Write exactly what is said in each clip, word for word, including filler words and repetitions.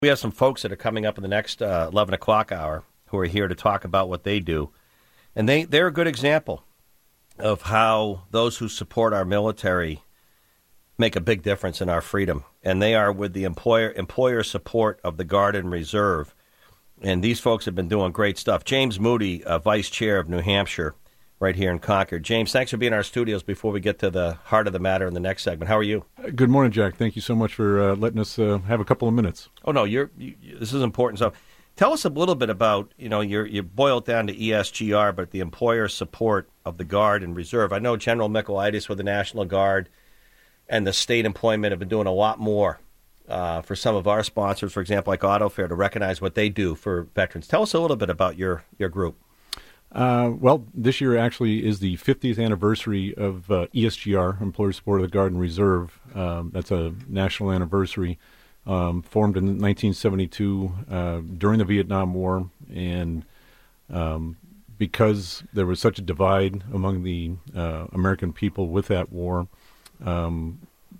We have some folks that are coming up in the next uh, eleven o'clock hour who are here to talk about what they do. And they, they're a good example of how those who support our military make a big difference in our freedom. And they are with the employer employer support of the Guard and Reserve. And these folks have been doing great stuff. James Moody, uh, Vice Chair of New Hampshire, right here in Concord. James, thanks for being in our studios before we get to the heart of the matter in the next segment. How are you? Good morning, Jack. Thank you so much for uh, letting us uh, have a couple of minutes. Oh, no, you're, you, this is important. So tell us a little bit about, you know, you're, you boil it down to E S G R, but the employer support of the Guard and Reserve. I know General Michaelides with the National Guard and the state employment have been doing a lot more uh, for some of our sponsors, for example, like AutoFair, to recognize what they do for veterans. Tell us a little bit about your, your group. Uh, well, this year actually is the fiftieth anniversary of uh, E S G R, Employer Support of the Guard and Reserve. Um, that's a national anniversary, um, formed in nineteen seventy-two uh, during the Vietnam War. And um, because there was such a divide among the uh, American people with that war, um,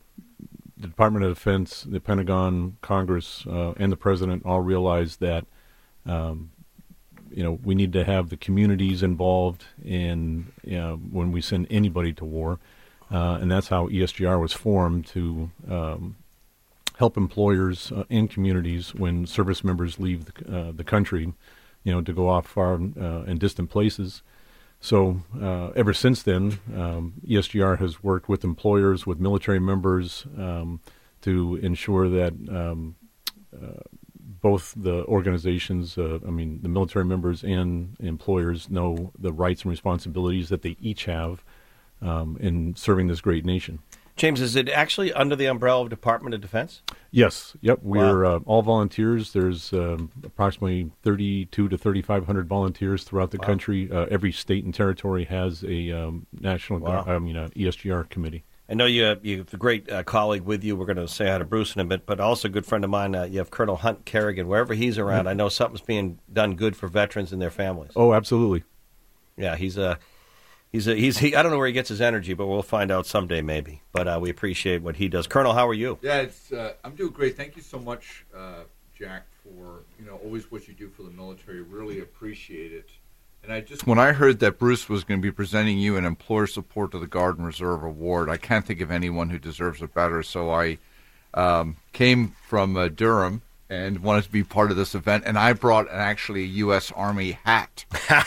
the Department of Defense, the Pentagon, Congress, uh, and the President all realized that um, you know, we need to have the communities involved in, you know, when we send anybody to war. Uh, and that's how E S G R was formed, to um, help employers uh, and communities when service members leave the, uh, the country, you know, to go off far uh, and distant places. So uh, ever since then, um, E S G R has worked with employers, with military members, um, to ensure that um, uh, both the organizations, uh, I mean, the military members and employers know the rights and responsibilities that they each have um, in serving this great nation. James, is it actually under the umbrella of Department of Defense? Yes. Yep. We're Wow. uh, all volunteers. There's um, approximately thirty-two to thirty-five hundred volunteers throughout the Wow. country. Uh, every state and territory has a um, national, Wow. I mean, a E S G R committee. I know you, you have a great uh, colleague with you. We're going to say hi to Bruce in a bit, but also a good friend of mine. Uh, you have Colonel Hunt Kerrigan. Wherever he's around, I know something's being done good for veterans and their families. Oh, absolutely. Yeah, he's a he's a he's he. I don't know where he gets his energy, but we'll find out someday maybe. But uh, we appreciate what he does. Colonel, how are you? Yeah, it's uh, I'm doing great. Thank you so much, uh, Jack, for you know always what you do for the military. Really appreciate it. And I just, when I heard that Bruce was going to be presenting you an Employer Support of the Guard and Reserve Award, I can't think of anyone who deserves it better. So I um, came from uh, Durham and wanted to be part of this event, and I brought an actually a U S Army hat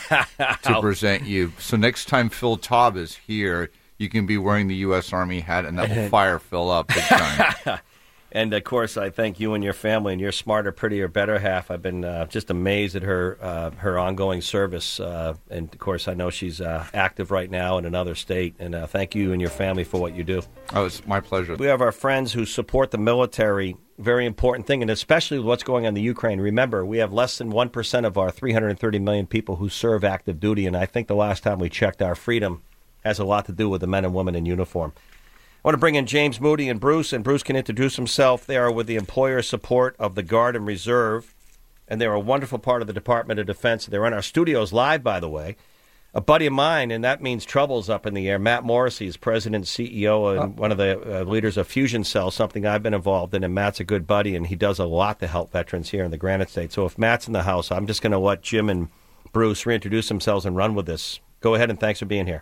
to present you. So next time Phil Taub is here, you can be wearing the U S Army hat, and that will fire Phil up big time. And, of course, I thank you and your family and your smarter, prettier, better half. I've been uh, just amazed at her uh, her ongoing service. Uh, and, of course, I know she's uh, active right now in another state. And uh, thank you and your family for what you do. Oh, it's my pleasure. We have our friends who support the military, very important thing, and especially what's going on in the Ukraine. Remember, we have less than one percent of our three hundred thirty million people who serve active duty. And I think the last time we checked, our freedom has a lot to do with the men and women in uniform. I want to bring in James Moody and Bruce, and Bruce can introduce himself. They are with the employer support of the Guard and Reserve, and they're a wonderful part of the Department of Defense. They're in our studios live, by the way. A buddy of mine, and that means trouble's up in the air, Matt Morrissey is president, C E O, and oh. one of the uh, leaders of Fusion Cell, something I've been involved in, and Matt's a good buddy, and he does a lot to help veterans here in the Granite State. So if Matt's in the house, I'm just going to let Jim and Bruce reintroduce themselves and run with this. Go ahead, and thanks for being here.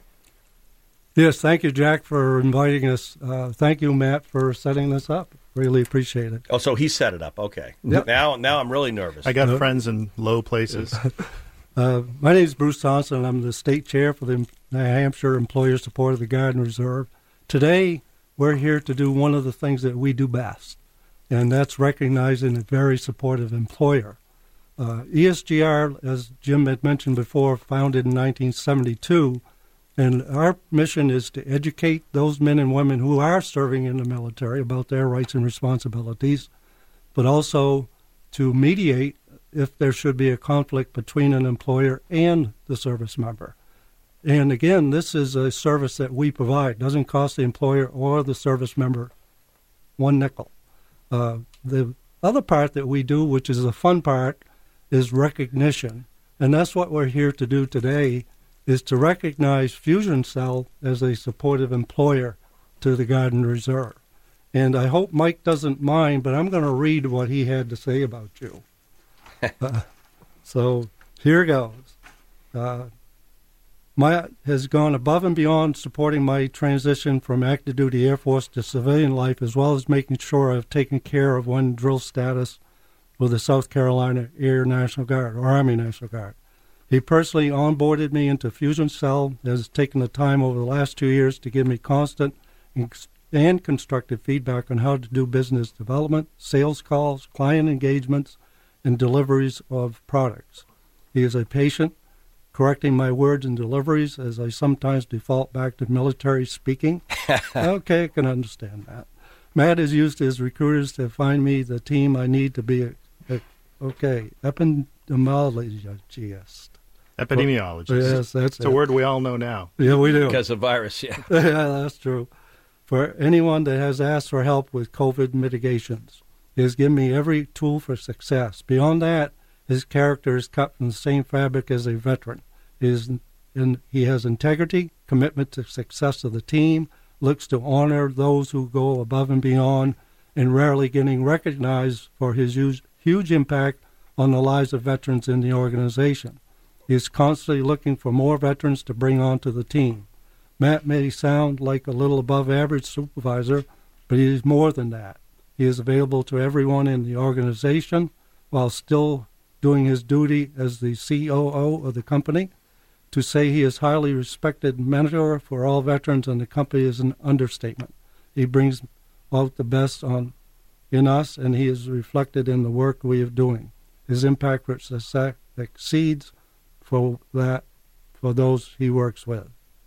Yes, thank you, Jack, for inviting us. Uh, thank you, Matt, for setting this up. Really appreciate it. Oh, so he set it up. Okay. Yep. Now now I'm really nervous. I got uh, friends in low places. uh, my name is Bruce Thompson. I'm the state chair for the New Hampshire Employer Support of the Guard and Reserve. Today, we're here to do one of the things that we do best, and that's recognizing a very supportive employer. Uh, E S G R, as Jim had mentioned before, founded in nineteen seventy-two, and our mission is to educate those men and women who are serving in the military about their rights and responsibilities, but also to mediate if there should be a conflict between an employer and the service member. And again, this is a service that we provide. It doesn't cost the employer or the service member one nickel. Uh, the other part that we do, which is the fun part, is recognition. And that's what we're here to do today, is to recognize Fusion Cell as a supportive employer to the Guard and Reserve. And I hope Mike doesn't mind, but I'm going to read what he had to say about you. uh, so here goes. Uh, Matt has gone above and beyond supporting my transition from active duty Air Force to civilian life, as well as making sure I've taken care of one drill status with the South Carolina Air National Guard, or Army National Guard. He personally onboarded me into Fusion Cell, has taken the time over the last two years to give me constant and constructive feedback on how to do business development, sales calls, client engagements, and deliveries of products. He is a patient, correcting my words and deliveries as I sometimes default back to military speaking. Okay, I can understand that. Matt has used his recruiters to find me the team I need to be a, a okay, epidemiologist. Epidemiologist. Well, yes, that's it's it. a word we all know now. Yeah, we do. Because of virus, yeah. Yeah, that's true. For anyone that has asked for help with COVID mitigations, he has given me every tool for success. Beyond that, his character is cut from the same fabric as a veteran. He, is in, he has integrity, commitment to success of the team, looks to honor those who go above and beyond, and rarely getting recognized for his huge, huge impact on the lives of veterans in the organization. He is constantly looking for more veterans to bring onto the team. Matt may sound like a little above average supervisor, but he is more than that. He is available to everyone in the organization while still doing his duty as the C O O of the company. To say he is highly respected mentor for all veterans in the company is an understatement. He brings out the best on in us, and he is reflected in the work we are doing. His impact for success exceeds for that for those he works with.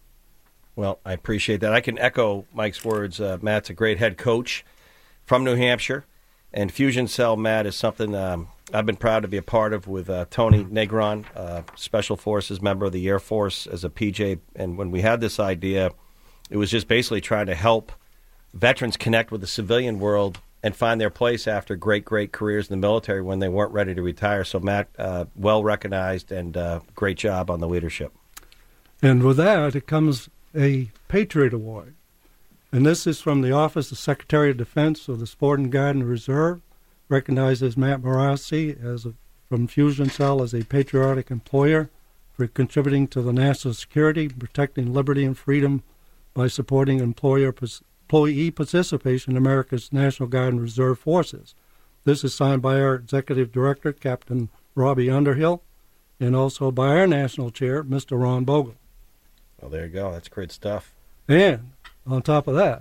Well, I appreciate that. I can echo Mike's words. Uh, Matt's a great head coach from New Hampshire, and Fusion Cell, Matt, is something um, I've been proud to be a part of with uh, Tony Negron, uh, Special Forces member of the Air Force as a P J. And when we had this idea, it was just basically trying to help veterans connect with the civilian world and find their place after great, great careers in the military when they weren't ready to retire. So, Matt, uh, well recognized, and uh, great job on the leadership. And with that, it comes a Patriot Award. And this is from the Office of Secretary of Defense of the Sport and Guard and Reserve, recognizes Matt Morassi as a, from Fusion Cell as a patriotic employer for contributing to the national security, protecting liberty and freedom by supporting employer employee participation in America's National Guard and Reserve Forces. This is signed by our Executive Director, Captain Robbie Underhill, and also by our National Chair, Mister Ron Bogle. Well, there you go. That's great stuff. And on top of that,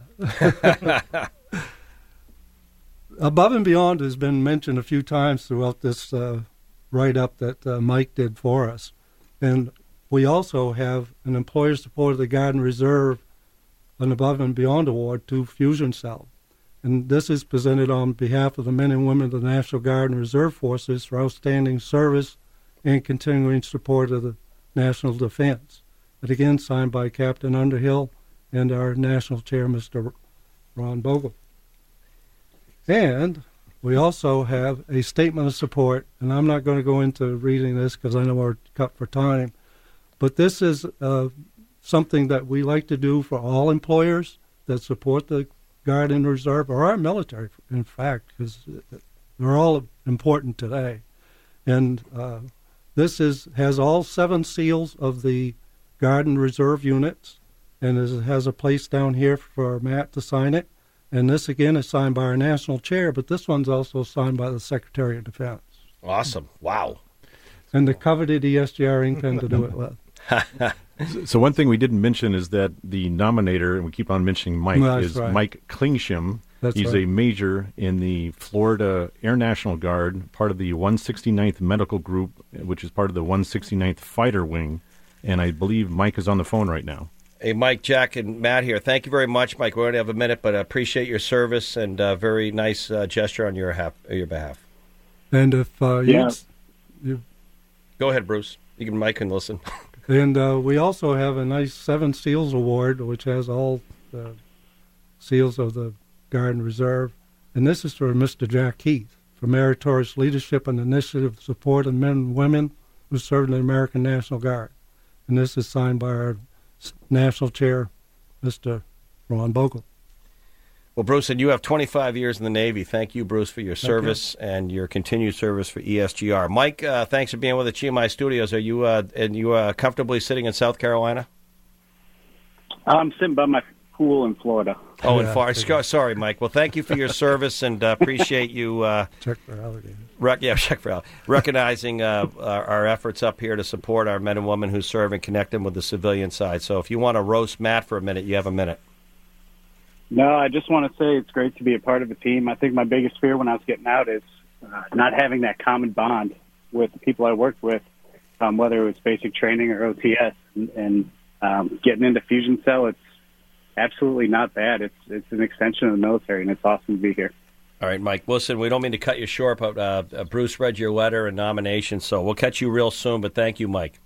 above and beyond has been mentioned a few times throughout this uh, write-up that uh, Mike did for us. And we also have an Employer Support of the Guard and Reserve, an Above and Beyond Award to Fusion Cell. And this is presented on behalf of the men and women of the National Guard and Reserve Forces for outstanding service and continuing support of the national defense. But again, signed by Captain Underhill and our National Chair, Mister Ron Bogle. And we also have a statement of support, and I'm not going to go into reading this because I know we're cut for time, but this is uh, something that we like to do for all employers that support the Guard and Reserve, or our military, in fact, because they're all important today. And uh, this is has all seven seals of the Guard and Reserve units, and it has a place down here for Matt to sign it. And this, again, is signed by our National Chair, but this one's also signed by the Secretary of Defense. Awesome. Wow. And the coveted E S G R ink pen to do it with. So one thing we didn't mention is that the nominator, and we keep on mentioning Mike, That's is right. Mike Klingsham. That's He's right. a major in the Florida Air National Guard, part of the one sixty-ninth Medical Group, which is part of the one sixty-ninth Fighter Wing. And I believe Mike is on the phone right now. Hey, Mike, Jack, and Matt here. Thank you very much, Mike. We only have a minute, but I appreciate your service and uh, very nice uh, gesture on your, ha- your behalf. And if uh, Yeah. you, you Go ahead, Bruce. You can Mike can listen. And uh, we also have a nice Seven Seals Award, which has all the seals of the Guard and Reserve. And this is for Mister Jack Heath, for meritorious leadership and initiative support of men and women who serve in the American National Guard. And this is signed by our National Chair, Mister Ron Bogle. Well, Bruce, and you have twenty-five years in the Navy. Thank you, Bruce, for your service and your continued service for E S G R. Mike, uh, thanks for being with the G M I Studios. Are you uh, and you uh, comfortably sitting in South Carolina? I'm sitting by my pool in Florida. Oh, in Florida. Sorry, Mike. Well, thank you for your service, and uh, appreciate you. Uh, check for alligators. Rec- yeah, check for alligators. Recognizing uh, our, our efforts up here to support our men and women who serve and connect them with the civilian side. So, if you want to roast Matt for a minute, you have a minute. No, I just want to say it's great to be a part of a team. I think my biggest fear when I was getting out is uh, not having that common bond with the people I worked with, um, whether it was basic training or O T S. And, and um, getting into Fusion Cell, it's absolutely not bad. It's it's an extension of the military, and it's awesome to be here. All right, Mike. Listen, we don't mean to cut you short, but uh, uh, Bruce read your letter and nomination, so we'll catch you real soon. But thank you, Mike.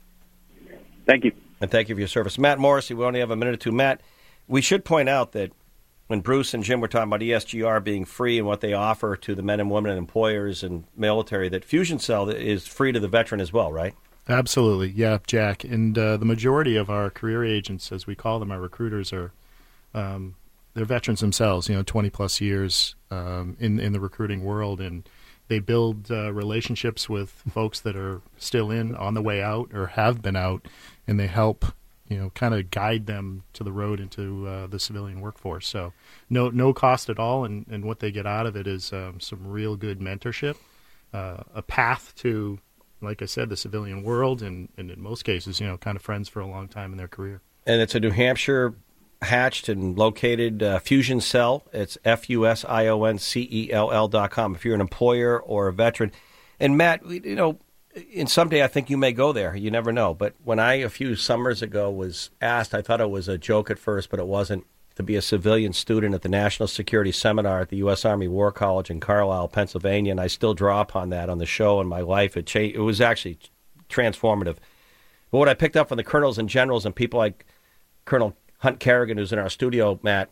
Thank you. And thank you for your service. Matt Morrissey, we only have a minute or two. Matt, we should point out that when Bruce and Jim were talking about E S G R being free and what they offer to the men and women and employers and military, that Fusion Cell is free to the veteran as well, right? Absolutely. Yeah, Jack. And uh, the majority of our career agents, as we call them, our recruiters, are um, they're veterans themselves, you know, twenty-plus years um, in, in the recruiting world. And they build uh, relationships with folks that are still in, on the way out, or have been out, and they help, you know, kind of guide them to the road into uh, the civilian workforce. So no no cost at all, and, and what they get out of it is um, some real good mentorship, uh, a path to, like I said, the civilian world, and, and in most cases, you know, kind of friends for a long time in their career. And it's a New Hampshire hatched and located uh, Fusion Cell. It's F U S I O N C E L L dot com if you're an employer or a veteran. And Matt, you know, in someday I think you may go there. You never know. But when I, a few summers ago, was asked, I thought it was a joke at first, but it wasn't, to be a civilian student at the National Security Seminar at the U S Army War College in Carlisle, Pennsylvania, and I still draw upon that on the show and my life. It changed, it was actually transformative. But what I picked up from the colonels and generals and people like Colonel Hunt Kerrigan, who's in our studio, Matt,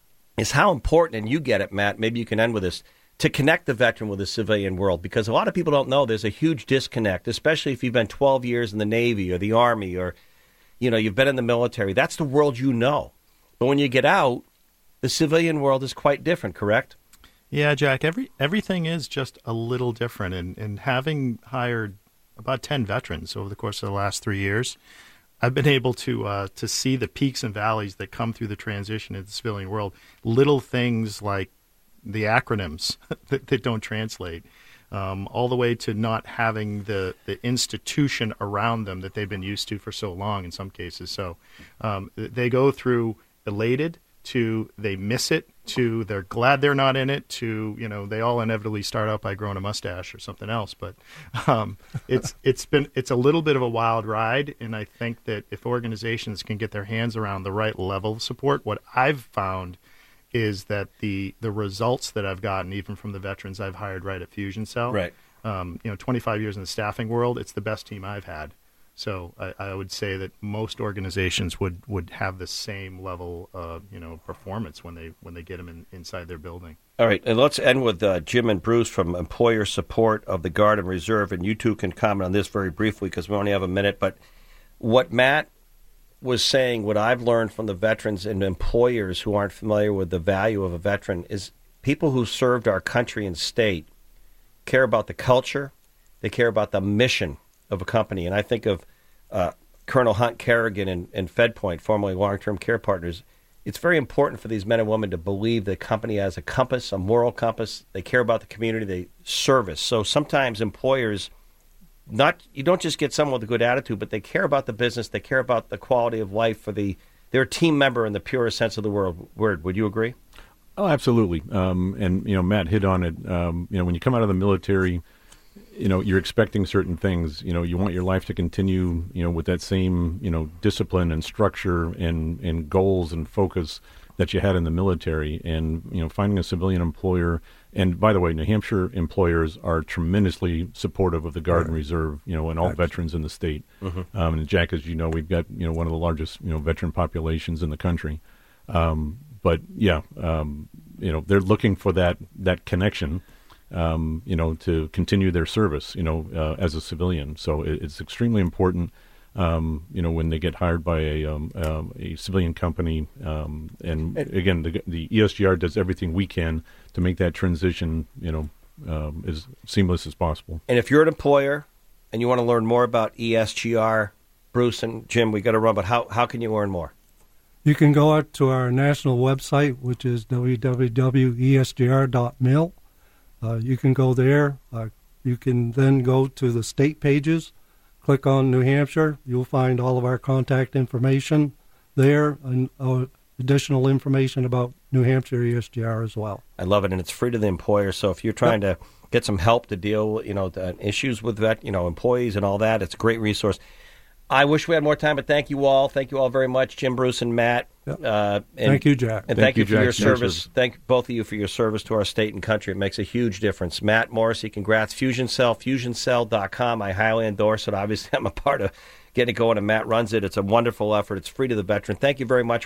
is how important, and you get it, Matt, maybe you can end with this, to connect the veteran with the civilian world, because a lot of people don't know there's a huge disconnect, especially if you've been twelve years in the Navy or the Army, or, you know, you've been in the military. That's the world you know. But when you get out, the civilian world is quite different, correct? Yeah, Jack, every everything is just a little different. And, and having hired about ten veterans over the course of the last three years, I've been able to uh, to see the peaks and valleys that come through the transition into the civilian world. Little things like the acronyms that, that don't translate, um, all the way to not having the, the institution around them that they've been used to for so long in some cases. So um, they go through elated to they miss it to they're glad they're not in it to, you know, they all inevitably start out by growing a mustache or something else. But um, it's it's been it's a little bit of a wild ride, and I think that if organizations can get their hands around the right level of support, what I've found is that the the results that I've gotten, even from the veterans I've hired right at Fusion Cell, right? Um, you know, twenty-five years in the staffing world, it's the best team I've had. So I, I would say that most organizations would, would have the same level of, you know, performance when they when they get them in, inside their building. All right, and let's end with uh, Jim and Bruce from Employer Support of the Guard and Reserve, and you two can comment on this very briefly because we only have a minute. But what Matt was saying, what I've learned from the veterans and employers who aren't familiar with the value of a veteran is people who served our country and state care about the culture, they care about the mission of a company. And I think of uh, Colonel Hunt Kerrigan and, and FedPoint, formerly Long-Term Care Partners. It's very important for these men and women to believe the company has a compass, a moral compass. They care about the community, they service. So sometimes employers, not you don't just get someone with a good attitude, but they care about the business, they care about the quality of life for the their team member in the purest sense of the word. Word. Would you agree? Oh, absolutely. Um, and, you know, Matt hit on it. Um, you know, when you come out of the military, you know, you're expecting certain things. You know, you want your life to continue, you know, with that same, you know, discipline and structure and, and goals and focus that you had in the military. And, you know, finding a civilian employer. And by the way, New Hampshire employers are tremendously supportive of the Guard and Reserve, you know, and all Excellent. veterans in the state. Mm-hmm. Um, and Jack, as you know, we've got, you know, one of the largest, you know, veteran populations in the country. Um, but yeah, um, you know, they're looking for that, that connection. Um, you know, to continue their service, you know, uh, as a civilian. So it, it's extremely important. Um, you know, when they get hired by a um, um, a civilian company, um, and again, the, the E S G R does everything we can to make that transition, you know, um, as seamless as possible. And if you're an employer and you want to learn more about E S G R, Bruce and Jim, we got to run. But how how can you learn more? You can go out to our national website, which is w w w dot e s g r dot mil. Uh, you can go there. Uh, you can then go to the state pages. Click on New Hampshire. You'll find all of our contact information there and uh, additional information about New Hampshire E S G R as well. I love it, and it's free to the employer. So if you're trying yep. to get some help to deal, you know, the issues with vet, you know, employees and all that, it's a great resource. I wish we had more time, but thank you all. Thank you all very much, Jim, Bruce, and Matt. Yep. Uh, and, thank you, Jack. And thank, thank you, you for your Jack. service. Thank both of you for your service to our state and country. It makes a huge difference. Matt Morrissey, congrats. Fusion Cell, fusion cell dot com. I highly endorse it. Obviously, I'm a part of getting it going, and Matt runs it. It's a wonderful effort. It's free to the veteran. Thank you very much.